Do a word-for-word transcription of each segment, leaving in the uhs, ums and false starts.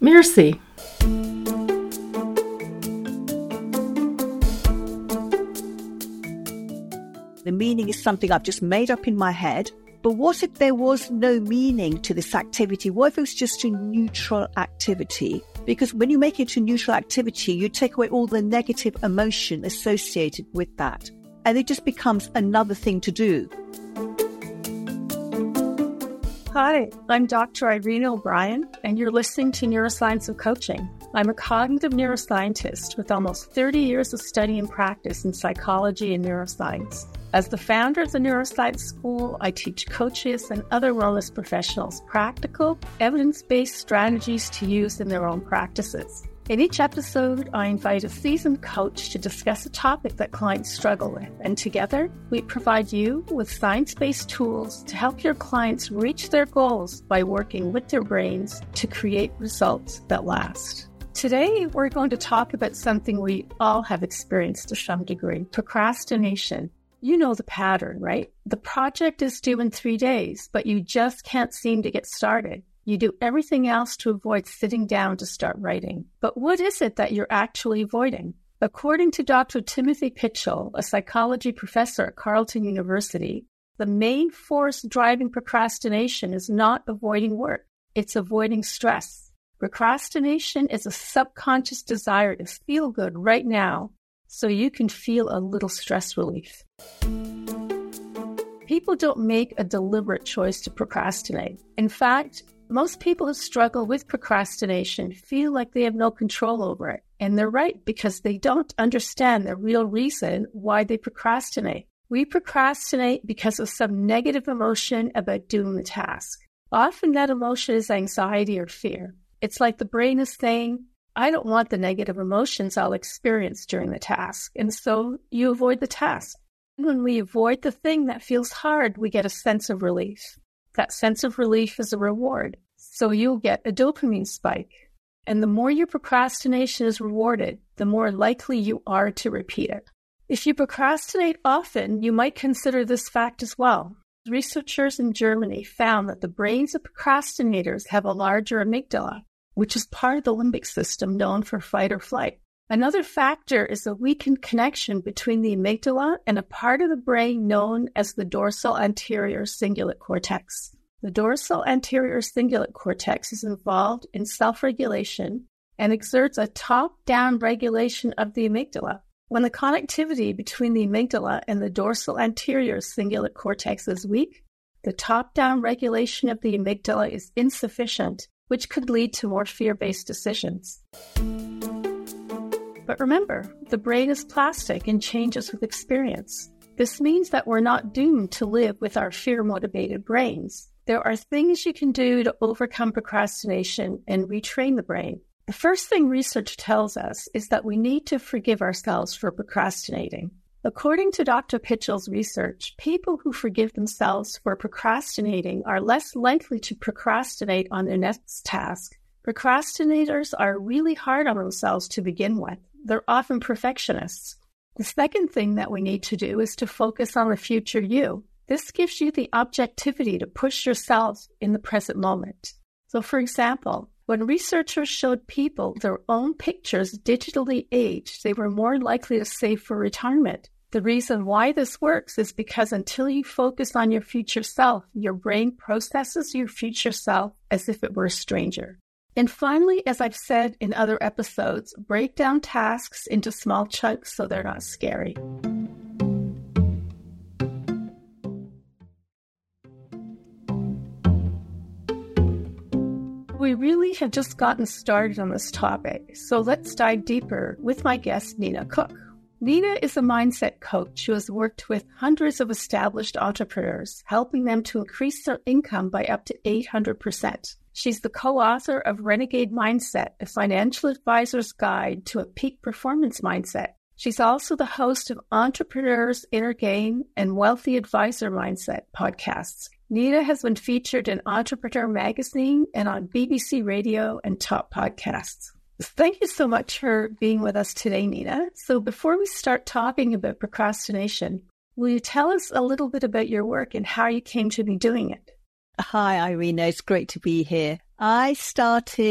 Merci. The meaning is something I've just made up in my head. But what if there was no meaning to this activity? What if it was just a neutral activity? Because when you make it a neutral activity, you take away all the negative emotion associated with that. And it just becomes another thing to do. Hi, I'm Doctor Irene O'Brien, and you're listening to Neuroscience of Coaching. I'm a cognitive neuroscientist with almost thirty years of study and practice in psychology and neuroscience. As the founder of the Neuroscience School, I teach coaches and other wellness professionals practical, evidence-based strategies to use in their own practices. In each episode, I invite a seasoned coach to discuss a topic that clients struggle with, and together, we provide you with science-based tools to help your clients reach their goals by working with their brains to create results that last. Today, we're going to talk about something we all have experienced to some degree, procrastination. You know the pattern, right? The project is due in three days, but you just can't seem to get started. You do everything else to avoid sitting down to start writing. But what is it that you're actually avoiding? According to Doctor Timothy Pitchell, a psychology professor at Carleton University, the main force driving procrastination is not avoiding work. It's avoiding stress. Procrastination is a subconscious desire to feel good right now so you can feel a little stress relief. People don't make a deliberate choice to procrastinate. In fact, most people who struggle with procrastination feel like they have no control over it. And they're right, because they don't understand the real reason why they procrastinate. We procrastinate because of some negative emotion about doing the task. Often that emotion is anxiety or fear. It's like the brain is saying, I don't want the negative emotions I'll experience during the task. And so you avoid the task. When we avoid the thing that feels hard, we get a sense of relief. That sense of relief is a reward. So you'll get a dopamine spike. And the more your procrastination is rewarded, the more likely you are to repeat it. If you procrastinate often, you might consider this fact as well. Researchers in Germany found that the brains of procrastinators have a larger amygdala, which is part of the limbic system known for fight or flight. Another factor is a weakened connection between the amygdala and a part of the brain known as the dorsal anterior cingulate cortex. The dorsal anterior cingulate cortex is involved in self-regulation and exerts a top-down regulation of the amygdala. When the connectivity between the amygdala and the dorsal anterior cingulate cortex is weak, the top-down regulation of the amygdala is insufficient, which could lead to more fear-based decisions. But remember, the brain is plastic and changes with experience. This means that we're not doomed to live with our fear-motivated brains. There are things you can do to overcome procrastination and retrain the brain. The first thing research tells us is that we need to forgive ourselves for procrastinating. According to Doctor Pitchell's research, people who forgive themselves for procrastinating are less likely to procrastinate on their next task. Procrastinators are really hard on themselves to begin with. They're often perfectionists. The second thing that we need to do is to focus on the future you. This gives you the objectivity to push yourself in the present moment. So, for example, when researchers showed people their own pictures digitally aged, they were more likely to save for retirement. The reason why this works is because until you focus on your future self, your brain processes your future self as if it were a stranger. And finally, as I've said in other episodes, break down tasks into small chunks so they're not scary. We really have just gotten started on this topic, so let's dive deeper with my guest, Nina Cook. Nina is a mindset coach who has worked with hundreds of established entrepreneurs, helping them to increase their income by up to eight hundred percent. She's the co-author of Renegade Mindset, a financial advisor's guide to a peak performance mindset. She's also the host of Entrepreneur's Inner Game and Wealthy Advisor Mindset podcasts. Nina has been featured in Entrepreneur Magazine and on B B C Radio and top podcasts. Thank you so much for being with us today, Nina. So before we start talking about procrastination, will you tell us a little bit about your work and how you came to be doing it? Hi, Irene. It's great to be here. I started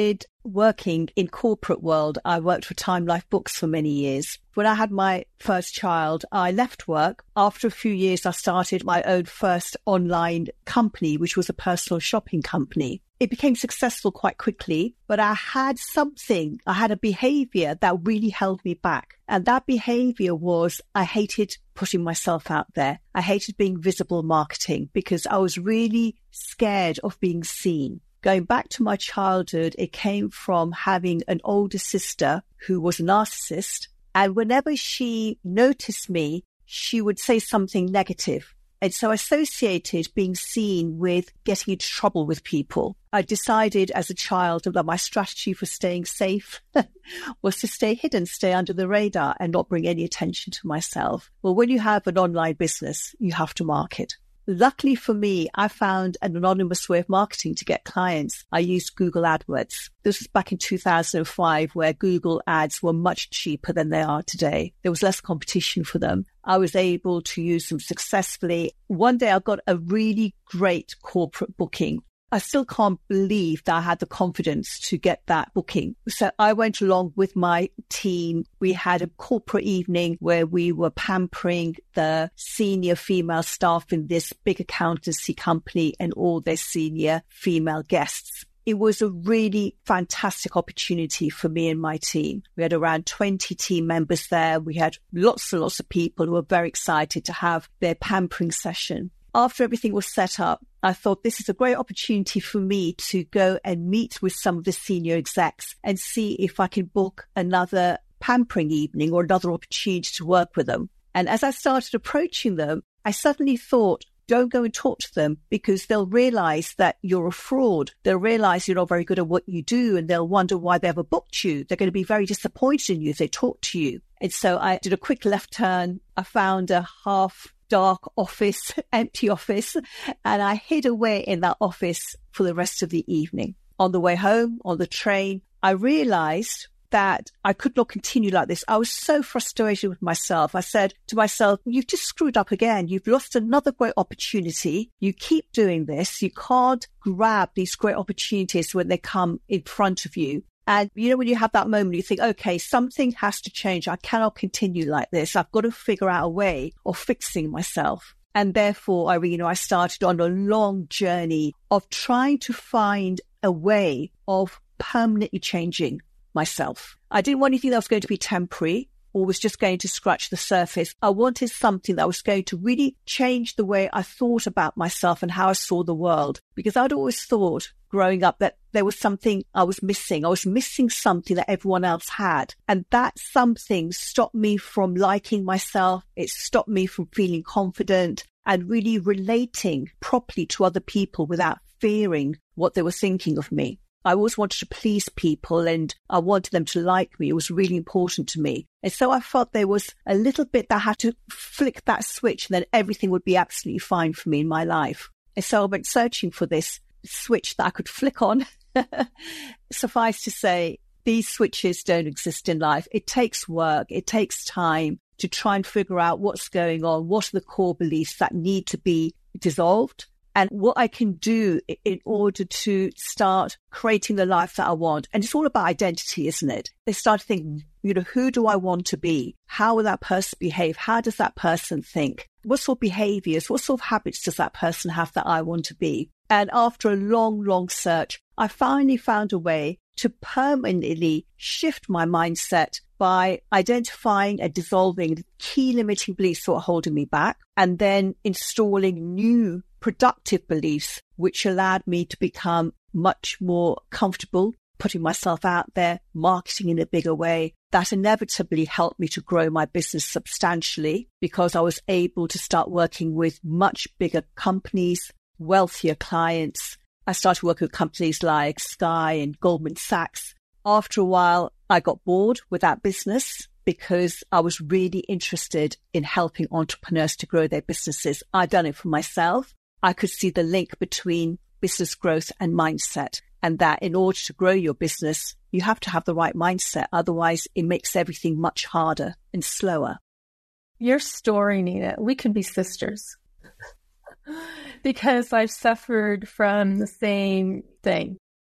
working in corporate world, I worked for Time Life Books for many years. When I had my first child, I left work. After a few years, I started my own first online company, which was a personal shopping company. It became successful quite quickly, but I had something, I had a behavior that really held me back. And that behavior was I hated putting myself out there. I hated being visible marketing because I was really scared of being seen. Going back to my childhood, it came from having an older sister who was a narcissist. And whenever she noticed me, she would say something negative. And so I associated being seen with getting into trouble with people. I decided as a child that my strategy for staying safe was to stay hidden, stay under the radar and not bring any attention to myself. Well, when you have an online business, you have to market. Luckily for me, I found an anonymous way of marketing to get clients. I used Google AdWords. This was back in two thousand five, where Google ads were much cheaper than they are today. There was less competition for them. I was able to use them successfully. One day I got a really great corporate booking. I still can't believe that I had the confidence to get that booking. So I went along with my team. We had a corporate evening where we were pampering the senior female staff in this big accountancy company and all their senior female guests. It was a really fantastic opportunity for me and my team. We had around twenty team members there. We had lots and lots of people who were very excited to have their pampering session. After everything was set up, I thought this is a great opportunity for me to go and meet with some of the senior execs and see if I can book another pampering evening or another opportunity to work with them. And as I started approaching them, I suddenly thought, don't go and talk to them because they'll realize that you're a fraud. They'll realize you're not very good at what you do and they'll wonder why they ever booked you. They're going to be very disappointed in you if they talk to you. And so I did a quick left turn. I found a half dark office, empty office, and I hid away in that office for the rest of the evening. On the way home, on the train, I realized that I could not continue like this. I was so frustrated with myself. I said to myself, you've just screwed up again. You've lost another great opportunity. You keep doing this. You can't grab these great opportunities when they come in front of you. And, you know, when you have that moment, you think, okay, something has to change. I cannot continue like this. I've got to figure out a way of fixing myself. And therefore, I, you know, I started on a long journey of trying to find a way of permanently changing myself. I didn't want anything that was going to be temporary or was just going to scratch the surface. I wanted something that was going to really change the way I thought about myself and how I saw the world. Because I'd always thought growing up that there was something I was missing. I was missing something that everyone else had. And that something stopped me from liking myself. It stopped me from feeling confident and really relating properly to other people without fearing what they were thinking of me. I always wanted to please people and I wanted them to like me. It was really important to me. And so I felt there was a little bit that I had to flick that switch and then everything would be absolutely fine for me in my life. And so I went searching for this switch that I could flick on. Suffice to say, these switches don't exist in life. It takes work. It takes time to try and figure out what's going on. What are the core beliefs that need to be dissolved? And what I can do in order to start creating the life that I want. And it's all about identity, isn't it? They start to think, you know, who do I want to be? How will that person behave? How does that person think? What sort of behaviors, what sort of habits does that person have that I want to be? And after a long, long search, I finally found a way to permanently shift my mindset by identifying and dissolving the key limiting beliefs that were holding me back, and then installing new productive beliefs, which allowed me to become much more comfortable putting myself out there, marketing in a bigger way. That inevitably helped me to grow my business substantially because I was able to start working with much bigger companies, wealthier clients. I started working with companies like Sky and Goldman Sachs. After a while, I got bored with that business because I was really interested in helping entrepreneurs to grow their businesses. I'd done it for myself. I could see the link between business growth and mindset, and that in order to grow your business, you have to have the right mindset. Otherwise, it makes everything much harder and slower. Your story, Nina, we could be sisters because I've suffered from the same thing.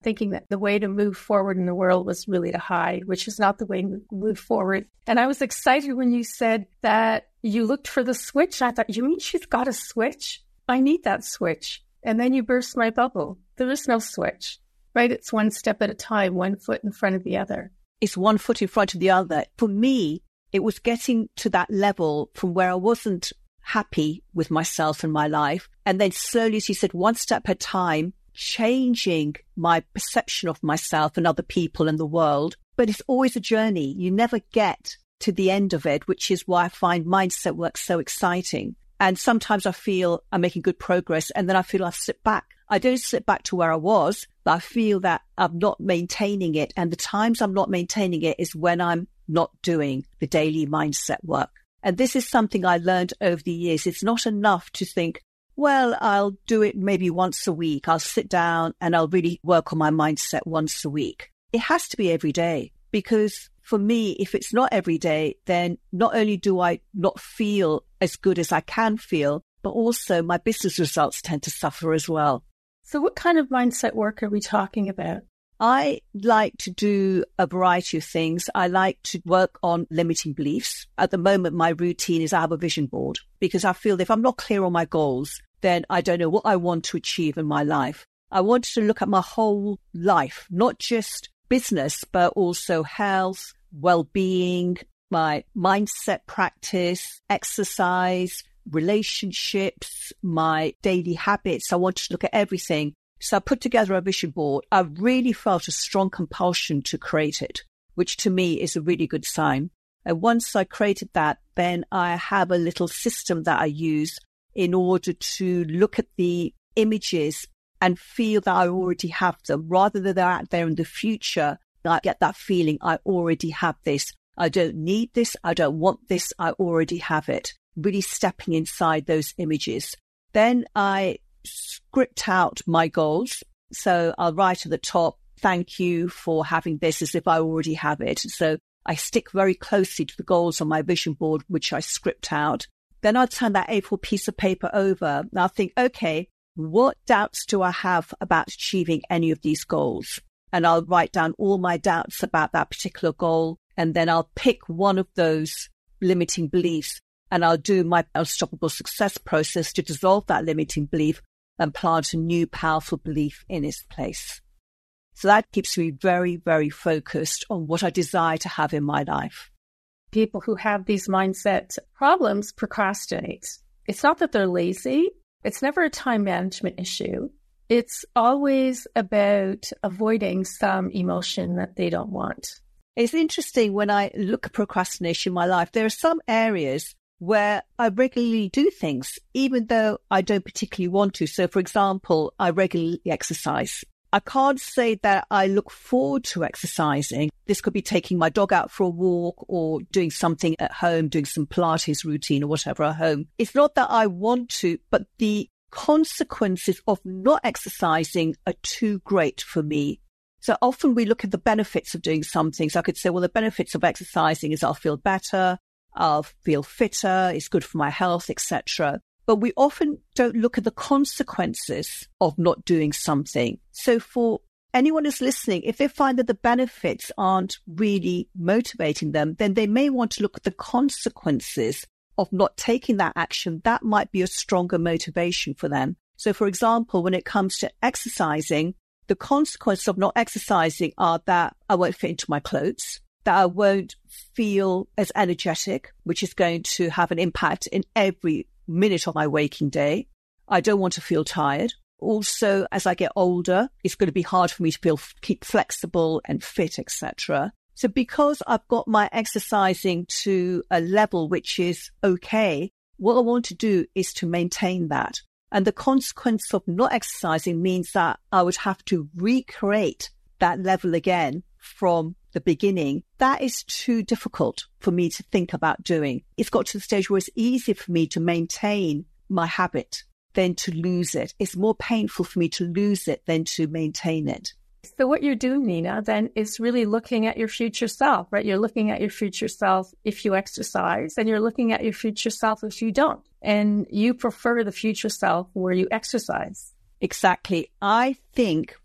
thinking that the way to move forward in the world was really to hide, which is not the way to move forward. And I was excited when you said that you looked for the switch. I thought, you mean she's got a switch? I need that switch. And then you burst my bubble. There is no switch, right? It's one step at a time, one foot in front of the other. It's one foot in front of the other. For me, it was getting to that level from where I wasn't happy with myself and my life. And then slowly, as you said, one step at a time, changing my perception of myself and other people and the world. But it's always a journey. You never get to the end of it, which is why I find mindset work so exciting. And sometimes I feel I'm making good progress, and then I feel I've slipped back. I don't slip back to where I was, but I feel that I'm not maintaining it. And the times I'm not maintaining it is when I'm not doing the daily mindset work. And this is something I learned over the years. It's not enough to think, well, I'll do it maybe once a week. I'll sit down and I'll really work on my mindset once a week. It has to be every day, because for me, if it's not every day, then not only do I not feel as good as I can feel, but also my business results tend to suffer as well. So what kind of mindset work are we talking about? I like to do a variety of things. I like to work on limiting beliefs. At the moment, my routine is I have a vision board, because I feel that if I'm not clear on my goals, then I don't know what I want to achieve in my life. I want to look at my whole life, not just business, but also health, well-being, my mindset practice, exercise, relationships, my daily habits. I want to look at everything. So I put together a vision board. I really felt a strong compulsion to create it, which to me is a really good sign. And once I created that, then I have a little system that I use in order to look at the images and feel that I already have them, rather than they're out there in the future. I get that feeling I already have this. I don't need this. I don't want this. I already have it. Really stepping inside those images. Then I script out my goals. So I'll write at the top, thank you for having this, as if I already have it. So I stick very closely to the goals on my vision board, which I script out. Then I'll turn that A four piece of paper over and I'll think, okay, what doubts do I have about achieving any of these goals? And I'll write down all my doubts about that particular goal. And then I'll pick one of those limiting beliefs and I'll do my unstoppable success process to dissolve that limiting belief and plant a new powerful belief in its place. So that keeps me very, very focused on what I desire to have in my life. People who have these mindset problems procrastinate. It's not that they're lazy. It's never a time management issue. It's always about avoiding some emotion that they don't want. It's interesting when I look at procrastination in my life, there are some areas where I regularly do things, even though I don't particularly want to. So, for example, I regularly exercise. I can't say that I look forward to exercising. This could be taking my dog out for a walk or doing something at home, doing some Pilates routine or whatever at home. It's not that I want to, but the consequences of not exercising are too great for me. So often we look at the benefits of doing something. So I could say, well, the benefits of exercising is I'll feel better, I'll feel fitter, it's good for my health, et cetera. But we often don't look at the consequences of not doing something. So for anyone who's listening, if they find that the benefits aren't really motivating them, then they may want to look at the consequences of not taking that action. That might be a stronger motivation for them. So for example, when it comes to exercising, the consequences of not exercising are that I won't fit into my clothes, that I won't feel as energetic, which is going to have an impact in every minute of my waking day. I don't want to feel tired. Also, as I get older, it's going to be hard for me to feel keep flexible and fit, et cetera. So because I've got my exercising to a level which is okay, what I want to do is to maintain that. And the consequence of not exercising means that I would have to recreate that level again from the beginning. That is too difficult for me to think about doing. It's got to the stage where it's easier for me to maintain my habit than to lose it. It's more painful for me to lose it than to maintain it. So what you're doing, Nina, then is really looking at your future self, right? You're looking at your future self if you exercise, and you're looking at your future self if you don't. And you prefer the future self where you exercise. Exactly. I think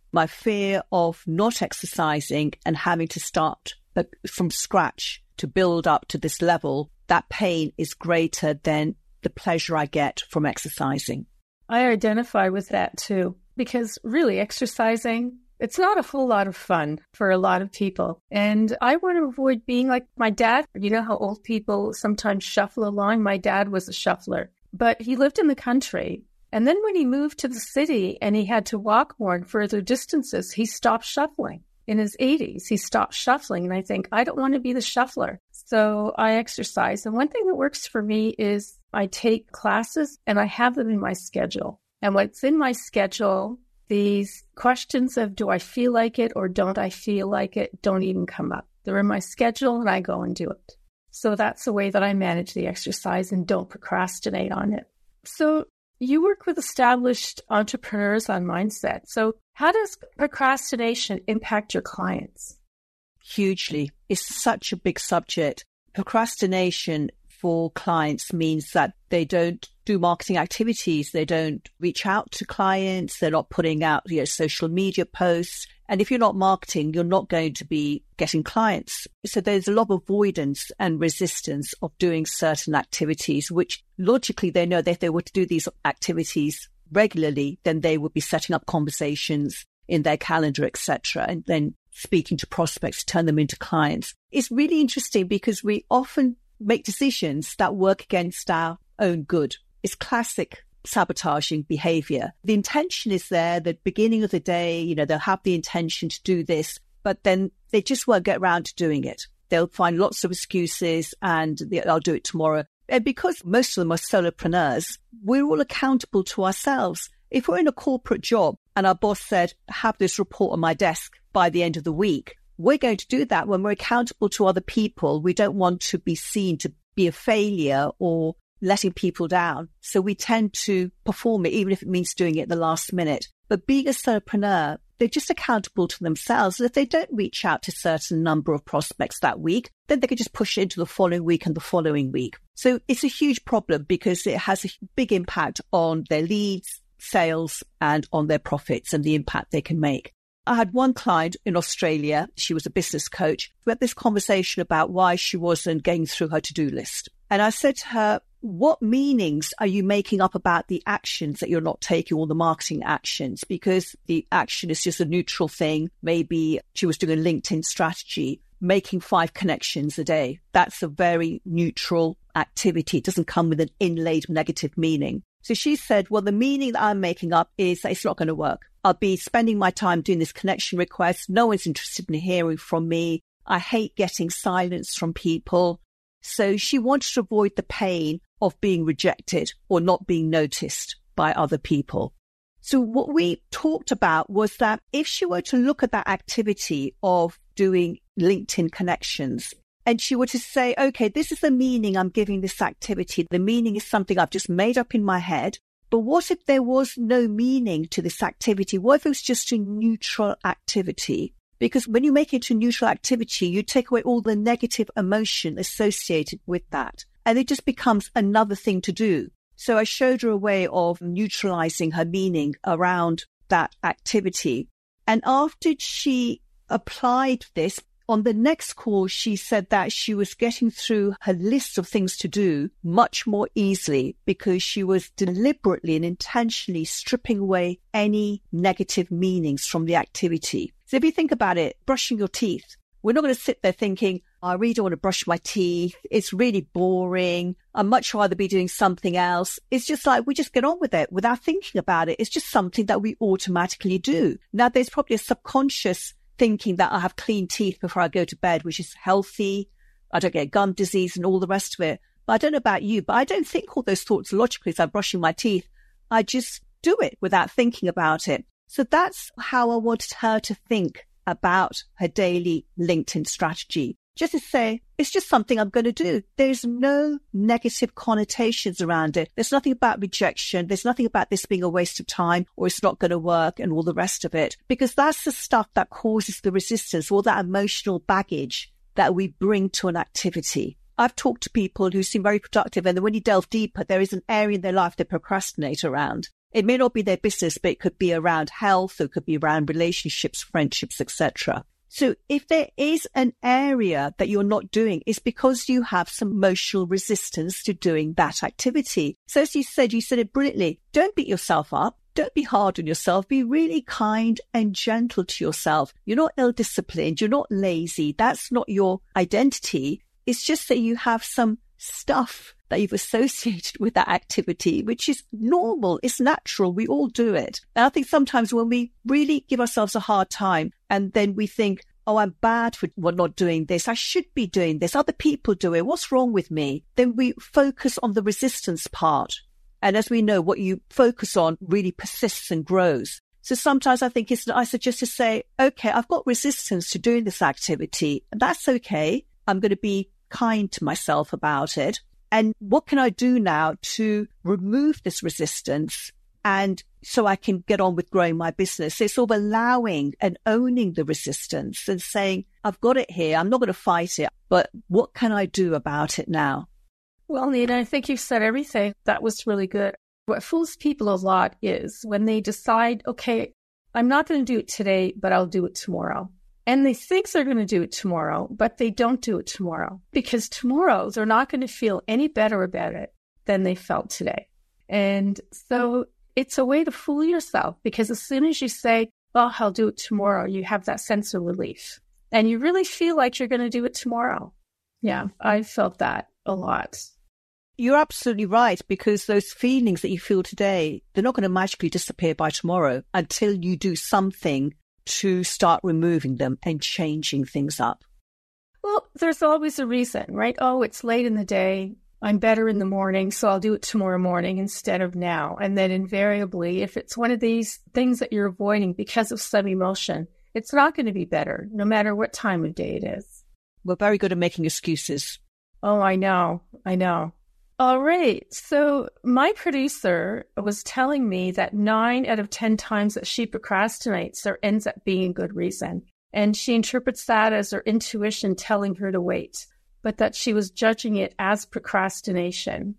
My fear of not exercising and having to start from scratch to build up to this level, that pain is greater than the pleasure I get from exercising. I identify with that too, because really exercising, it's not a whole lot of fun for a lot of people. And I want to avoid being like my dad. You know how old people sometimes shuffle along? My dad was a shuffler, but he lived in the country. And then when he moved to the city and he had to walk more and further distances, he stopped shuffling. In his eighties, he stopped shuffling. And I think, I don't want to be the shuffler. So I exercise. And one thing that works for me is I take classes and I have them in my schedule. And what's in my schedule, these questions of do I feel like it or don't I feel like it don't even come up. They're in my schedule and I go and do it. So that's the way that I manage the exercise and don't procrastinate on it. So you work with established entrepreneurs on mindset. So how does procrastination impact your clients? Hugely. It's such a big subject. Procrastination for clients means that they don't do marketing activities. They don't reach out to clients. They're not putting out, you know, social media posts. And if you're not marketing, you're not going to be getting clients. So there's a lot of avoidance and resistance of doing certain activities, which logically they know that if they were to do these activities regularly, then they would be setting up conversations in their calendar, et cetera, and then speaking to prospects to turn them into clients. It's really interesting because we often make decisions that work against our own good. It's classic sabotaging behavior. The intention is there, the beginning of the day, you know, they'll have the intention to do this, but then they just won't get around to doing it. They'll find lots of excuses and I'll do it tomorrow. And because most of them are solopreneurs, we're all accountable to ourselves. If we're in a corporate job and our boss said, have this report on my desk by the end of the week, we're going to do that when we're accountable to other people. We don't want to be seen to be a failure or letting people down. So we tend to perform it, even if it means doing it at the last minute. But being a solopreneur, they're just accountable to themselves. And if they don't reach out to a certain number of prospects that week, then they can just push it into the following week and the following week. So it's a huge problem because it has a big impact on their leads, sales, and on their profits and the impact they can make. I had one client in Australia. She was a business coach. We had this conversation about why she wasn't getting through her to-do list. And I said to her, what meanings are you making up about the actions that you're not taking, or the marketing actions? Because the action is just a neutral thing. Maybe she was doing a LinkedIn strategy, making five connections a day. That's a very neutral activity. It doesn't come with an inlaid negative meaning. So she said, well, the meaning that I'm making up is that it's not going to work. I'll be spending my time doing this connection request. No one's interested in hearing from me. I hate getting silence from people. So she wanted to avoid the pain of being rejected or not being noticed by other people. So what we talked about was that if she were to look at that activity of doing LinkedIn connections, and she were to say, okay, this is the meaning I'm giving this activity. The meaning is something I've just made up in my head. But what if there was no meaning to this activity? What if it was just a neutral activity? Because when you make it a neutral activity, you take away all the negative emotion associated with that. And it just becomes another thing to do. So I showed her a way of neutralizing her meaning around that activity. And after she applied this, on the next call, she said that she was getting through her list of things to do much more easily because she was deliberately and intentionally stripping away any negative meanings from the activity. So if you think about it, brushing your teeth, we're not going to sit there thinking, I really don't want to brush my teeth. It's really boring. I'd much rather be doing something else. It's just like we just get on with it without thinking about it. It's just something that we automatically do. Now, there's probably a subconscious thinking that I have clean teeth before I go to bed, which is healthy. I don't get gum disease and all the rest of it. But I don't know about you, but I don't think all those thoughts logically as I'm brushing my teeth. I just do it without thinking about it. So that's how I wanted her to think about her daily LinkedIn strategy. Just to say, it's just something I'm going to do. There's no negative connotations around it. There's nothing about rejection. There's nothing about this being a waste of time or it's not going to work and all the rest of it. Because that's the stuff that causes the resistance, all that emotional baggage that we bring to an activity. I've talked to people who seem very productive, and then when you delve deeper, there is an area in their life they procrastinate around. It may not be their business, but it could be around health, or it could be around relationships, friendships, et cetera. So if there is an area that you're not doing, it's because you have some emotional resistance to doing that activity. So as you said, you said it brilliantly. Don't beat yourself up. Don't be hard on yourself. Be really kind and gentle to yourself. You're not ill-disciplined. You're not lazy. That's not your identity. It's just that you have some stuff that you've associated with that activity, which is normal. It's natural. We all do it. And I think sometimes when we really give ourselves a hard time and then we think, oh, I'm bad for not doing this. I should be doing this. Other people do it. What's wrong with me? Then we focus on the resistance part. And as we know, what you focus on really persists and grows. So sometimes I think it's nicer just to say, okay, I've got resistance to doing this activity. That's okay. I'm going to be kind to myself about it. And what can I do now to remove this resistance and so I can get on with growing my business? So it's sort of allowing and owning the resistance and saying, I've got it here. I'm not going to fight it, but what can I do about it now? Well, Nina, I think you've said everything. That was really good. What fools people a lot is when they decide, okay, I'm not going to do it today, but I'll do it tomorrow. And they think they're going to do it tomorrow, but they don't do it tomorrow because tomorrow they're not going to feel any better about it than they felt today. And so it's a way to fool yourself because as soon as you say, well, I'll do it tomorrow, you have that sense of relief and you really feel like you're going to do it tomorrow. Yeah, I felt that a lot. You're absolutely right, because those feelings that you feel today, they're not going to magically disappear by tomorrow until you do something to start removing them and changing things up. Well, there's always a reason, right? Oh, it's late in the day. I'm better in the morning, so I'll do it tomorrow morning instead of now. And then invariably, if it's one of these things that you're avoiding because of some emotion, it's not going to be better, no matter what time of day it is. We're very good at making excuses. Oh, I know. I know. All right. So my producer was telling me that nine out of ten times that she procrastinates, there ends up being a good reason. And she interprets that as her intuition telling her to wait, but that she was judging it as procrastination.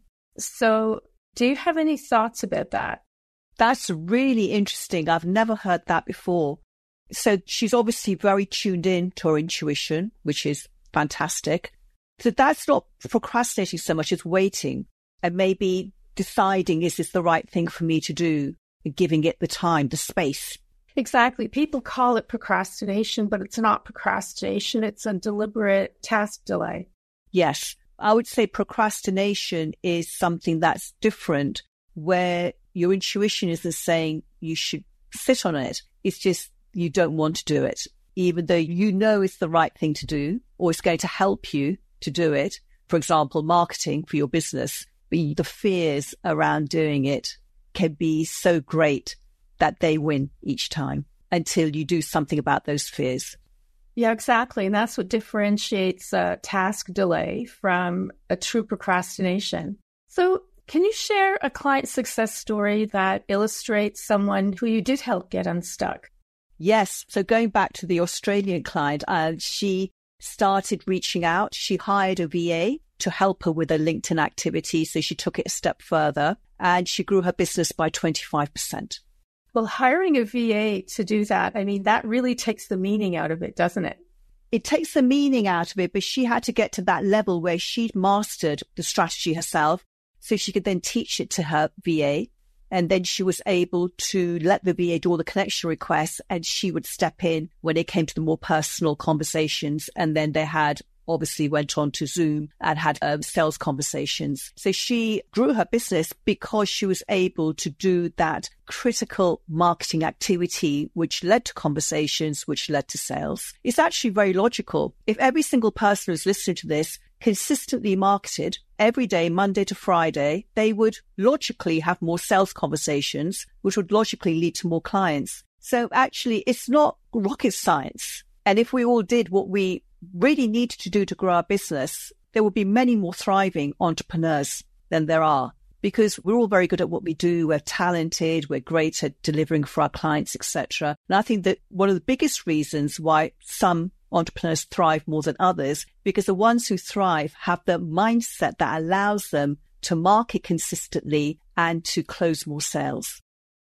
So do you have any thoughts about that? That's really interesting. I've never heard that before. So she's obviously very tuned in to her intuition, which is fantastic. So that's not procrastinating so much as waiting and maybe deciding, is this the right thing for me to do, and giving it the time, the space. Exactly. People call it procrastination, but it's not procrastination. It's a deliberate task delay. Yes. I would say procrastination is something that's different, where your intuition isn't saying you should sit on it. It's just you don't want to do it, even though you know it's the right thing to do or it's going to help you to do it. For example, marketing for your business, the fears around doing it can be so great that they win each time until you do something about those fears. Yeah, exactly. And that's what differentiates a task delay from a true procrastination. So can you share a client success story that illustrates someone who you did help get unstuck? Yes. So going back to the Australian client, uh, she started reaching out. She hired a V A to help her with her LinkedIn activity. So she took it a step further and she grew her business by twenty-five percent. Well, hiring a V A to do that, I mean, that really takes the meaning out of it, doesn't it? It takes the meaning out of it, but she had to get to that level where she'd mastered the strategy herself so she could then teach it to her V A. And then she was able to let the V A do all the connection requests and she would step in when it came to the more personal conversations. And then they had obviously went on to Zoom and had um, sales conversations. So she grew her business because she was able to do that critical marketing activity, which led to conversations, which led to sales. It's actually very logical. If every single person who's listening to this consistently marketed every day, Monday to Friday, they would logically have more sales conversations, which would logically lead to more clients. So actually, it's not rocket science. And if we all did what we really need to do to grow our business, there will be many more thriving entrepreneurs than there are, because we're all very good at what we do. We're talented, we're great at delivering for our clients, et cetera. And I think that one of the biggest reasons why some entrepreneurs thrive more than others, because the ones who thrive have the mindset that allows them to market consistently and to close more sales.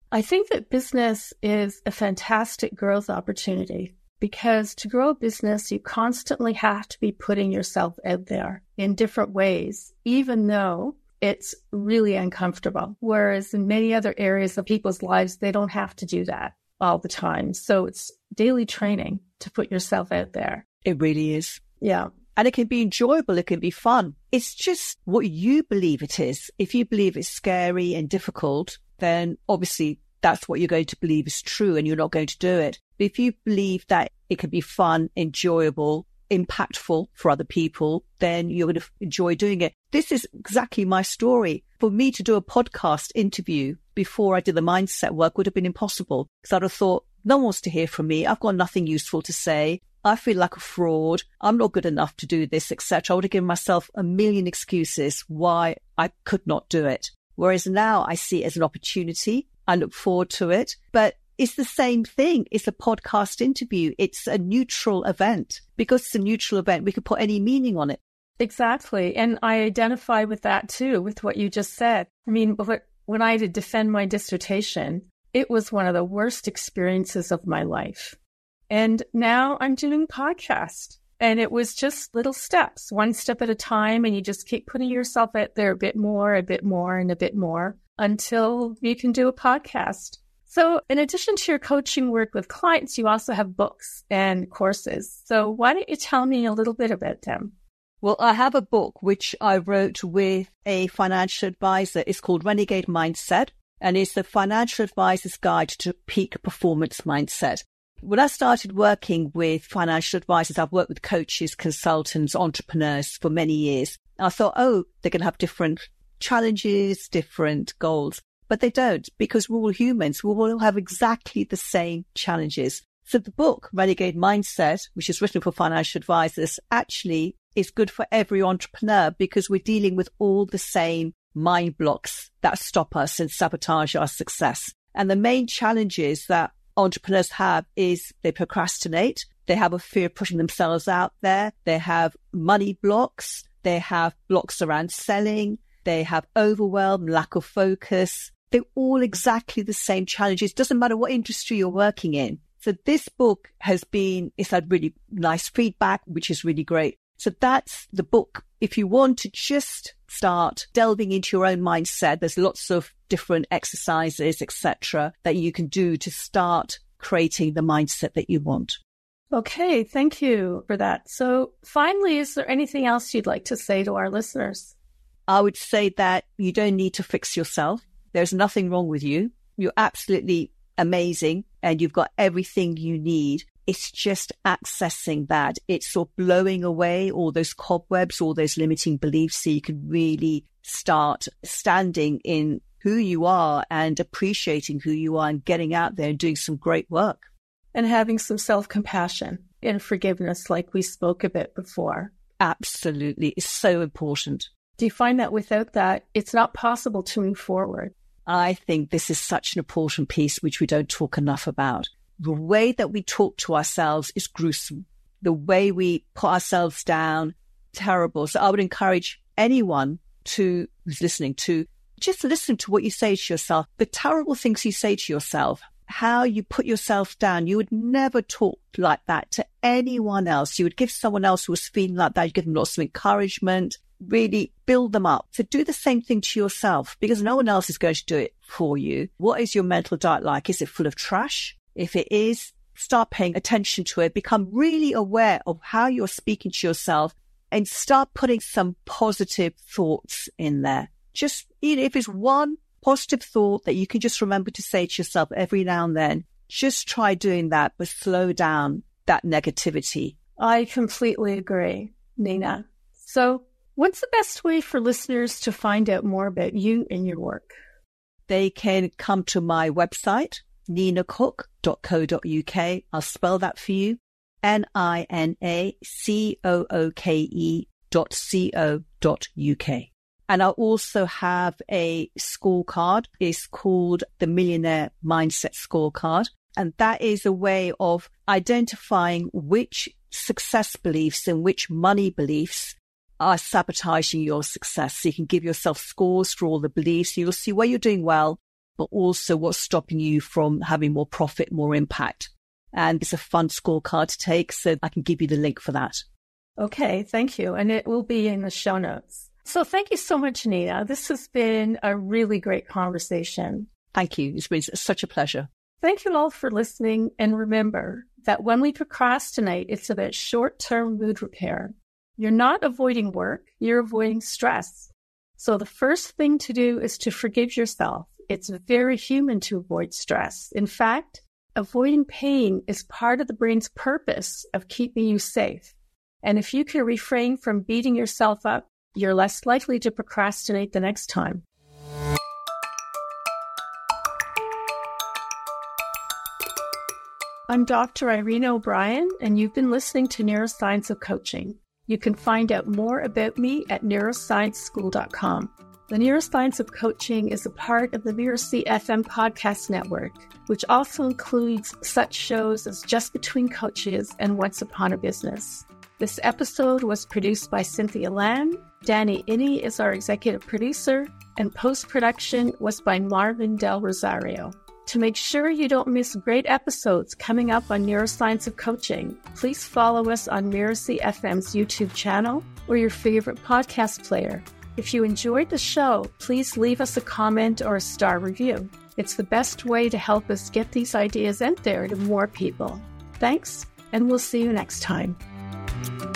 I think that business is a fantastic growth opportunity because to grow a business, you constantly have to be putting yourself out there in different ways, even though it's really uncomfortable. Whereas in many other areas of people's lives, they don't have to do that all the time. So it's daily training to put yourself out there. It really is. Yeah. And it can be enjoyable. It can be fun. It's just what you believe it is. If you believe it's scary and difficult, then obviously that's what you're going to believe is true and you're not going to do it. But if you believe that it can be fun, enjoyable, impactful for other people, then you're going to enjoy doing it. This is exactly my story. For me to do a podcast interview before I did the mindset work would have been impossible because I'd have thought, no one wants to hear from me. I've got nothing useful to say. I feel like a fraud. I'm not good enough to do this, et cetera. I would have given myself a million excuses why I could not do it. Whereas now I see it as an opportunity. I look forward to it. But it's the same thing. It's a podcast interview. It's a neutral event. Because it's a neutral event, we could put any meaning on it. Exactly. And I identify with that too, with what you just said. I mean, when I had to defend my dissertation, it was one of the worst experiences of my life. And now I'm doing podcasts. And it was just little steps, one step at a time. And you just keep putting yourself out there a bit more, a bit more, and a bit more until you can do a podcast. So in addition to your coaching work with clients, you also have books and courses. So why don't you tell me a little bit about them? Well, I have a book which I wrote with a financial advisor. It's called Renegade Mindset, and it's the financial advisor's guide to peak performance mindset. When I started working with financial advisors, I've worked with coaches, consultants, entrepreneurs for many years. I thought, oh, they're going to have different challenges, different goals. But they don't, because we're all humans. We all have exactly the same challenges. So the book, Renegade Mindset, which is written for financial advisors, actually is good for every entrepreneur because we're dealing with all the same mind blocks that stop us and sabotage our success. And the main challenges that entrepreneurs have is they procrastinate. They have a fear of putting themselves out there. They have money blocks. They have blocks around selling. They have overwhelm, lack of focus. They're all exactly the same challenges. Doesn't matter what industry you're working in. So this book has been, it's had really nice feedback, which is really great. So that's the book. If you want to just start delving into your own mindset, there's lots of different exercises, et cetera, that you can do to start creating the mindset that you want. Okay, thank you for that. So finally, is there anything else you'd like to say to our listeners? I would say that you don't need to fix yourself. There's nothing wrong with you. You're absolutely amazing and you've got everything you need. It's just accessing that. It's sort of blowing away all those cobwebs, all those limiting beliefs so you can really start standing in who you are and appreciating who you are and getting out there and doing some great work. And having some self-compassion and forgiveness like we spoke about before. Absolutely. It's so important. Do you find that without that, it's not possible to move forward? I think this is such an important piece which we don't talk enough about. The way that we talk to ourselves is gruesome. The way we put ourselves down, terrible. So I would encourage anyone to who's listening to just listen to what you say to yourself. The terrible things you say to yourself, how you put yourself down. You would never talk like that to anyone else. You would give someone else who was feeling like that, you give them lots of encouragement, really build them up. So do the same thing to yourself because no one else is going to do it for you. What is your mental diet like? Is it full of trash? If it is, start paying attention to it. Become really aware of how you're speaking to yourself and start putting some positive thoughts in there. Just, you know, if it's one positive thought that you can just remember to say to yourself every now and then, just try doing that, but slow down that negativity. I completely agree, Nina. So what's the best way for listeners to find out more about you and your work? They can come to my website, nina cook dot co dot uk. I'll spell that for you. N I N A C O O K E dot C O dot U K. And I also have a scorecard. It's called the Millionaire Mindset Scorecard. And that is a way of identifying which success beliefs and which money beliefs are sabotaging your success. So you can give yourself scores for all the beliefs. You'll see where you're doing well but also what's stopping you from having more profit, more impact. And it's a fun scorecard to take, so I can give you the link for that. Okay, thank you. And it will be in the show notes. So thank you so much, Nina. This has been a really great conversation. Thank you. It's been such a pleasure. Thank you all for listening. And remember that when we procrastinate, it's about short-term mood repair. You're not avoiding work, you're avoiding stress. So the first thing to do is to forgive yourself. It's very human to avoid stress. In fact, avoiding pain is part of the brain's purpose of keeping you safe. And if you can refrain from beating yourself up, you're less likely to procrastinate the next time. I'm Doctor Irina O'Brien, and you've been listening to Neuroscience of Coaching. You can find out more about me at neuroscience school dot com. The Neuroscience of Coaching is a part of the Mirasee F M podcast network, which also includes such shows as Just Between Coaches and Once Upon a Business. This episode was produced by Cynthia Lamb. Danny Inney is our executive producer, and post-production was by Marvin Del Rosario. To make sure you don't miss great episodes coming up on Neuroscience of Coaching, please follow us on Mirasee F M's YouTube channel or your favorite podcast player. If you enjoyed the show, please leave us a comment or a star review. It's the best way to help us get these ideas out there to more people. Thanks, and we'll see you next time.